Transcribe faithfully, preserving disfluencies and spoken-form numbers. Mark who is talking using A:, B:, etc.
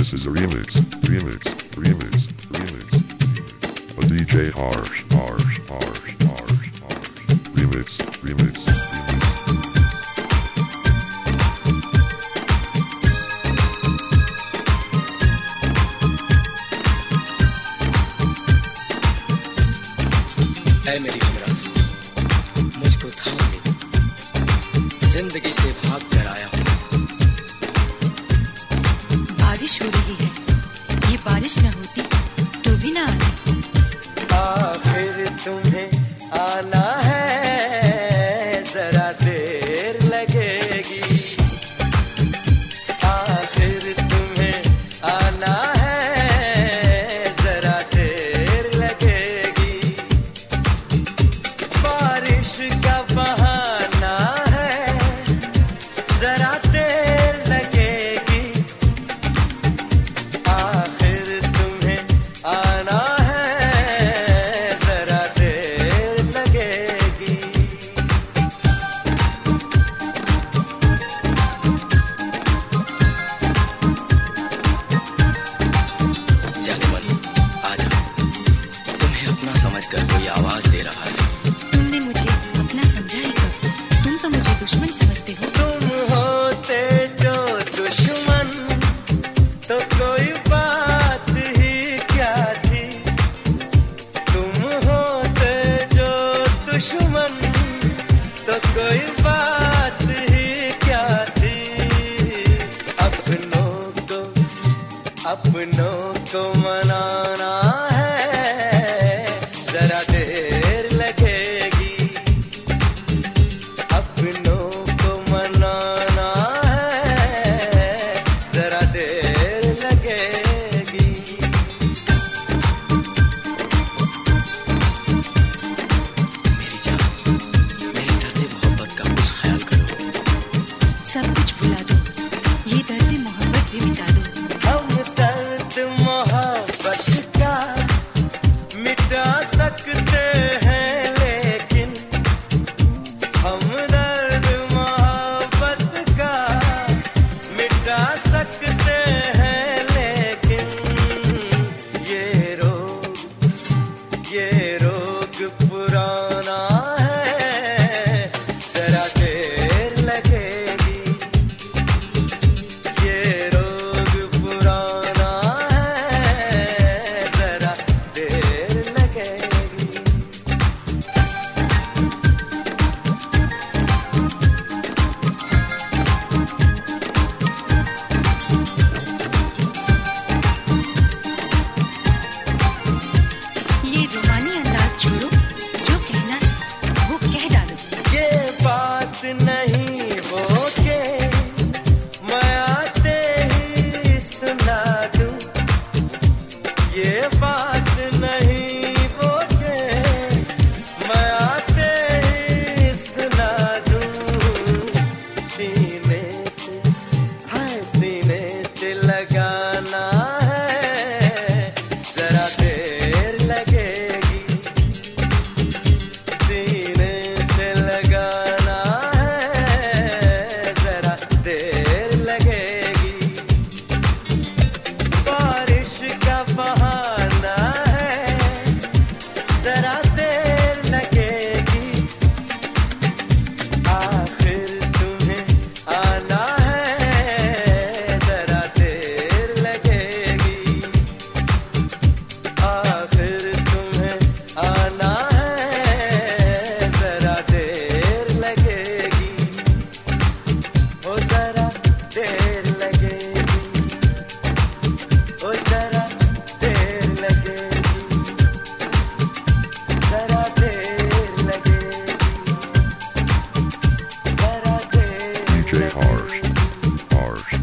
A: This is a remix, remix, remix, remix. A D J Harsh, Harsh, Harsh, Harsh, Harsh. Remix, remix, remix.
B: ऐ मेरी हमराज, मुझको थाम ले, जिंदगी से भाग कर आया हूँ।
C: बारिश हो रही है, ये बारिश न होती तो भी ना आती।
B: आखिर तुम्हें आना है, जरा देर लगेगी। आखिर तुम्हें आना है, जरा देर लगेगी। बारिश का बहाना है, जरा देर लगेगी। आखिर तुम्हें आना है, जरा देर लगेगी। जाने मन, आजा, तुम्हें अपना समझकर कोई आवाज दे रहा है।
C: तुमने मुझे अपना समझा ही कब? तुम तो मुझे दुश्मन समझते हो।
B: तुम होते जो दुश्मन तो कोई बात ही क्या थी। तुम होते जो दुश्मन तो कोई बात ही क्या थी। अपनों को अपनों को मनाना है, जरा देर लगेगी। अपनों को मनाना है, जरा देर लगेगी। मेरी जान, मेरी दर्द मोहब्बत का कुछ ख्याल करो।
C: सब कुछ भुला दो, ये दर्द मोहब्बत भी मिटा दो।
B: हम दर्द मोहब्बत का मिटा सकते हैं, लेकिन हम दर्द मोहब्बत का मिटा सकते हैं, लेकिन ये रोग ये रोग पुराना है, जरा देर लगेगी। ये रोग पुराना है, जरा देर लगेगी।
C: ये रूमानी अंदाज छोड़ो, जो कहना है वो कह डालो।
B: ये बात नहीं हो के मैं आते ही सुना दूं। ये बात नहीं हो के मैं आते ही सुना दूं। सीने से हाय सीने से लगाना है, जरा देर लगेगी। सीने से लगाना है, जरा देर लगेगी। बारिश का बहाना है, जरा देर लगेगी। आखिर तुम्हें आना है, जरा देर लगेगी। आखिर तुम्हें आना है, जरा देर लगेगी। ओ जरा देर लगेगी, ओ जरा देर लगेगी, जरा देर लगेगी, जरा देर
A: D J Harsh,
B: लगेगी।
A: Harsh.